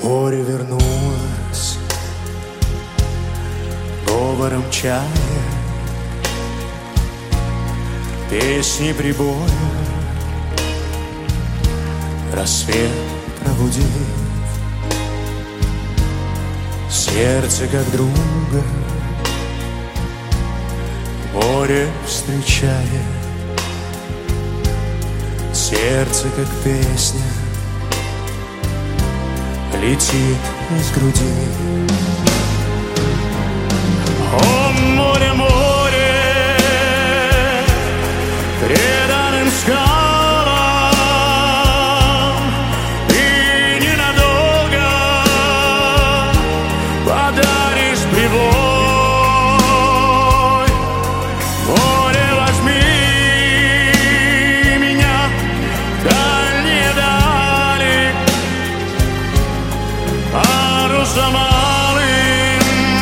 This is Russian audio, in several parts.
Море вернулось говором чая, песни прибоя, рассвет пробудив сердце как друга, море встречая, сердце как песня летит из груди. О, море, море, преданным скалам, и ненадолго подаришь прибой. Море, возьми меня в дальние дали, парусом малым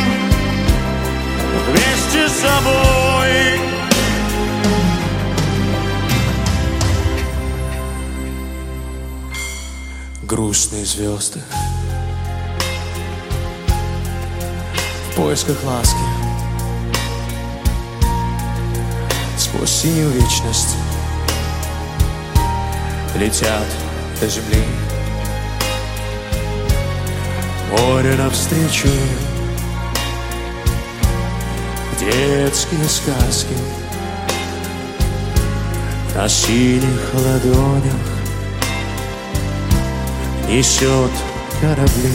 вместе с собой. Грустные звезды в поисках ласки сквозь синюю вечность летят до земли. Море навстречу им, детские сказки на синих ладонях несет корабли.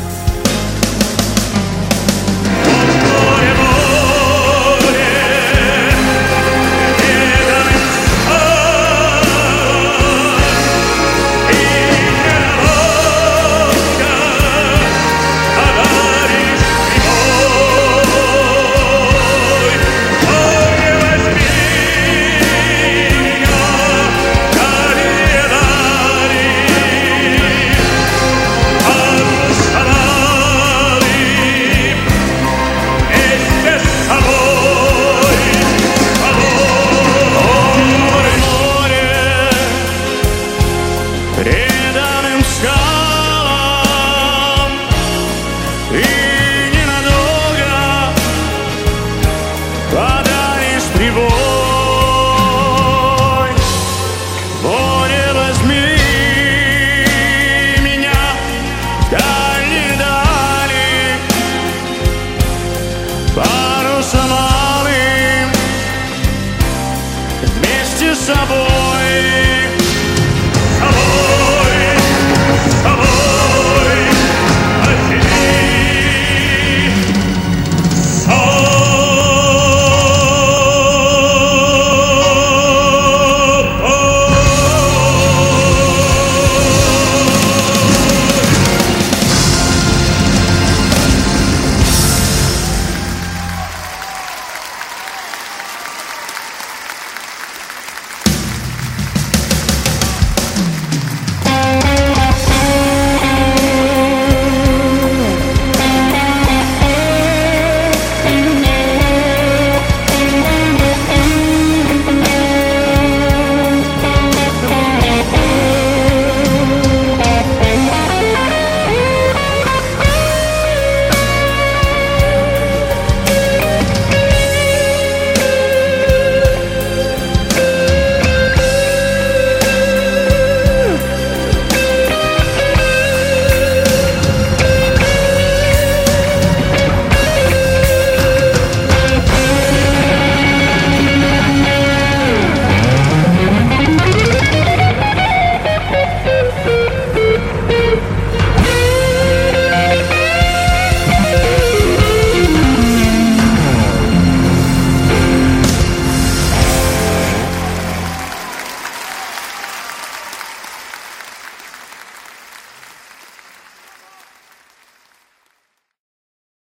Преданным скалам и ненадолго подаришь прибой. Море, возьми меня в дальние дали, парусом малым вместе с собой.